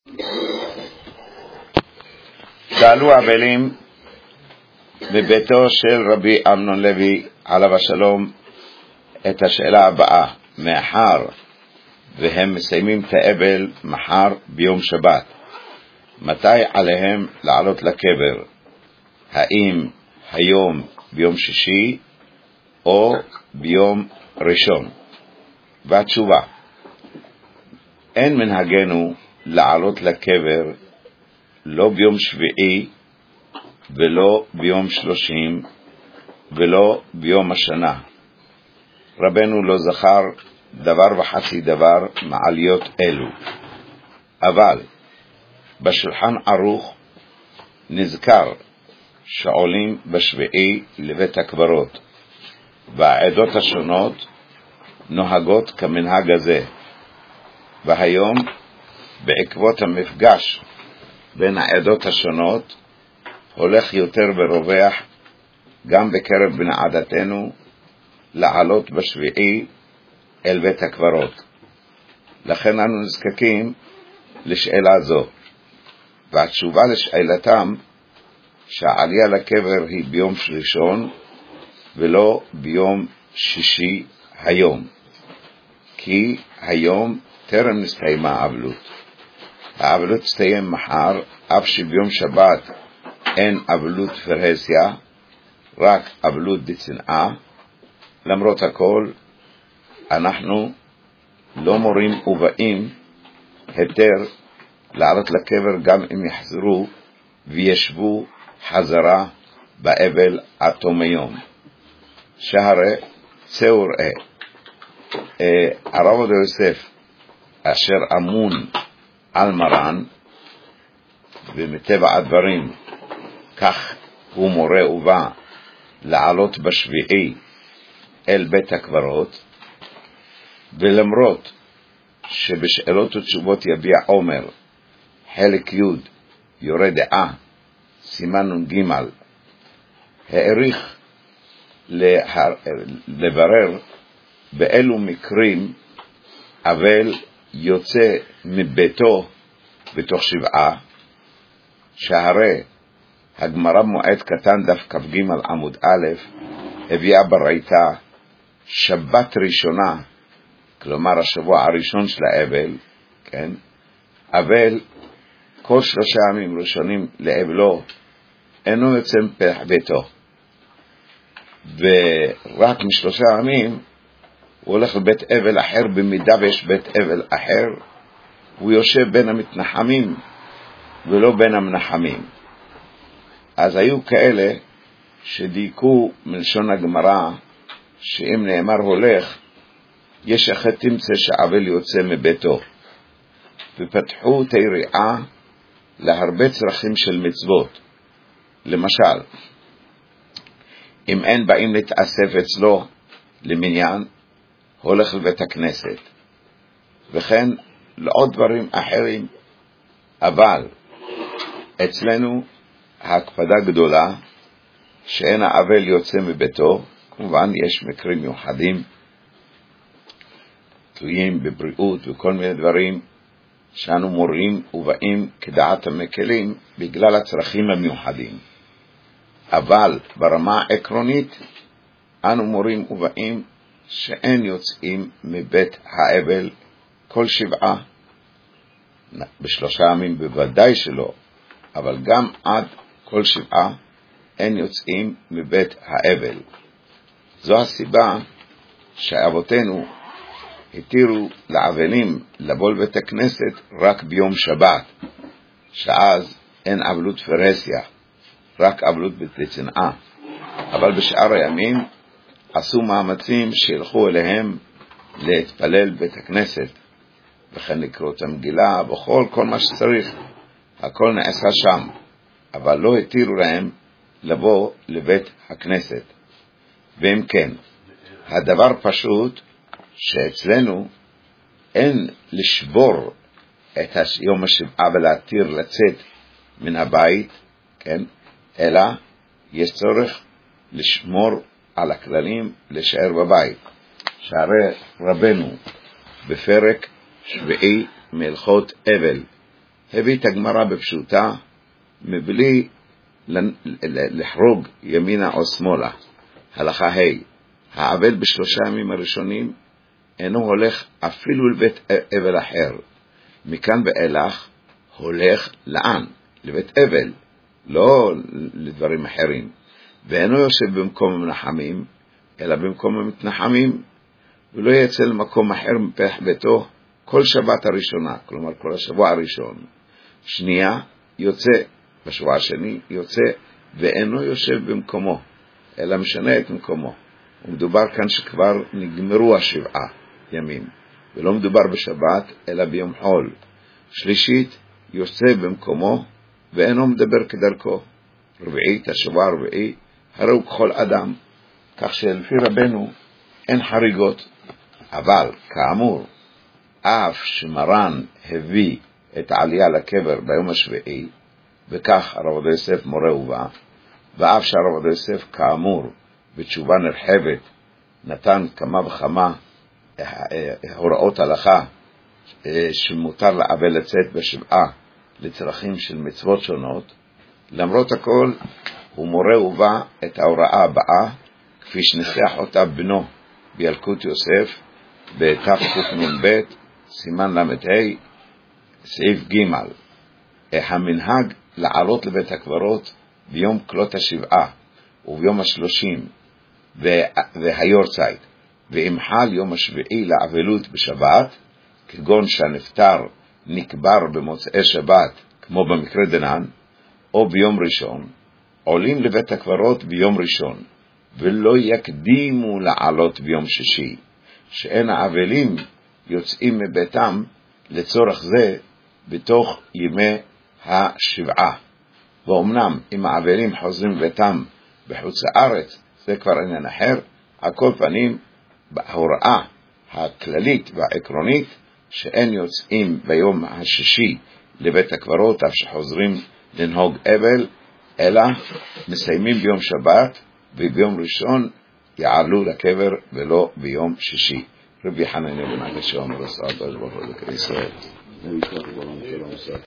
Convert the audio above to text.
שאלו אבלים בביתו של רבי אמנון לוי עליו השלום את השאלה הבאה: מאחר והם מסיימים את האבל מחר ביום שבת, מתי עליהם לעלות לקבר? האם היום ביום שישי או ביום ראשון? והתשובה: אין מנהגנו לעלות לקבר לא ביום שביעי ולא ביום 30 ולא ביום השנה. רבנו לא זכר דבר וחצי דבר מעליות אלו, אבל בשולחן ערוך נזכר שעולים בשביעי לבית הקברות, והעדות השונות נוהגות כמנהג הזה. והיום בעקבות המפגש בין העדות השונות הולך יותר ורווח גם בקרב בני עדתנו לעלות בשביעי אל בית הקברות. לכן אנו נזקקים לשאלה זו, והתשובה לשאלתם שהעלייה לקבר היא ביום ראשון ולא ביום שישי היום, כי היום טרם נסתיימה האבלות. האבלות תסתיים מחר, אף שביום שבת אין אבלות פרהסיה, רק אבלות דצנעה. למרות הכל, אנחנו לא מורים ובאים היתר לעלות לקבר גם אם יחזרו וישבו חזרה באבל עד תום היום. שהרי צאו ראה, הרב עובדיה יוסף אשר אמון על מרן, ומטבע הדברים כך הוא מורה ובא לעלות בשביעי אל בית הקברות, ולמרות שבשאלות ותשובות יביע עומר חלק י' יורה דעה סימן נ"ג העריך לברר באילו מקרים אבל יוצא מביתו בתוך 7, שהרי הגמרא מועד קטן דף כ"ג עמוד א' הביאה ברייתא שבת ראשונה, כלומר השבוע הראשון של האבל, כן? אבל כל 3 ימים ראשונים לאבלו אינו יוצא מפתח ביתו, ורק מ3 ימים הוא הולך לבית אבל אחר, במידה ויש בית אבל אחר הוא יושב בין המתנחמים ולא בין המנחמים. אז היו כאלה שדייקו מלשון הגמרא שאם נאמר הולך, יש אחת תמצא שהאבל יוצא מביתו, ופתחו את היריעה להרבה צרכים של מצוות. למשל, אם אין באים להתאסף אצלו למניין, הולך לבית הכנסת, וכן לעוד דברים אחרים. אבל אצלנו ההקפדה גדולה שאין האבל יוצא מביתו. כמובן יש מקרים מיוחדים תלויים בבריאות וכל מיני דברים שאנו מורים ובאים כדעת המקלים בגלל הצרכים המיוחדים, אבל ברמה העקרונית אנו מורים ובאים שאין יוצאים מבית האבל כל 7, ב3 ימים בוודאי שלא, אבל גם עד כל 7 אין יוצאים מבית האבל. זו הסיבה שאבותינו התירו לאבלים לבוא לבית הכנסת רק ביום שבת, שאז אין אבלות פרהסיה, רק אבלות בצנעה. אבל בשאר הימים עשו מאמצים שילכו אליהם להתפלל בית הכנסת, וכן לקרוא את המגילה וכל מה שצריך, הכל נעשה שם, אבל לא התירו להם לבוא לבית הכנסת. ואם כן, הדבר פשוט שאצלנו אין לשבור את יום ה7 ולהתיר לצאת מן הבית, כן? אלא יש צורך לשמור על הכללים, להישאר בבית. שהרי רבנו בפרק 7 מהלכות אבל הביא את הגמרא בפשוטה, מבלי לחרוג ימינה או שמאלה. הלכה ה' העבל בשלושה ימים הראשונים אינו הולך אפילו לבית אבל אחר. מכאן ואילך הולך לאן? לבית אבל, לא לדברים אחרים. ואינו יושב במקום המנחמים, אלא במקום המתנחמים, ולא יצא למקום אחר מפתח ביתו כל שבת הראשונה, כלומר כל השבוע הראשון. שנייה יוצא, בשבוע השני יוצא, ואינו יושב במקומו, אלא משנה את מקומו. ומדובר כאן שכבר נגמרו 7 ימים, ולא מדובר בשבת, אלא ביום חול. שלישית, יוצא במקומו, ואינו מדבר כדרכו. רביעית, השבוע הרביעי, הרי הוא ככל אדם, כך שלפי רבנו אין חריגות. אבל כאמור, אף שמרן הביא את העלייה לקבר ביום השביעי, וכך הרב עובדיה יוסף מורה ובא, ואף שהרב עובדיה יוסף כאמור בתשובה נרחבת נתן כמה וכמה הוראות הלכה שמותר לעבל לצאת בשבעה לצרכים של מצוות שונות, למרות הכל הוא מורה ובא את ההוראה הבאה כפי שניסח אותה בנו בילקוט יוסף בתקנ"ב סימן ל"ה סעיף ג'. המנהג לעלות לבית הקברות ביום כלות השבעה וביום 30 והיורצייט, ואם חל יום השביעי לאבלות בשבת, כגון שהנפטר נקבר במוצאי שבת כמו במקרה דנן, או ביום ראשון, עולים לבית הקברות ביום ראשון, ולא יקדימו לעלות ביום שישי, שאין האבלים יוצאים מביתם לצורך זה בתוך ימי השבעה. ואומנם אם האבלים חוזרים ביתם בחוץ לארץ, זה כבר עניין אחר. על כל פנים, בהוראה הכללית והעקרונית שאין יוצאים ביום השישי לבית הקברות אף שחוזרים לנהוג אבל, אלא מסיימים ביום שבת, וביום ראשון יעלו לקבר ולא ביום שישי. רבי חנניה בן עקשיא אומר לסעד ברוך הוא ישראל.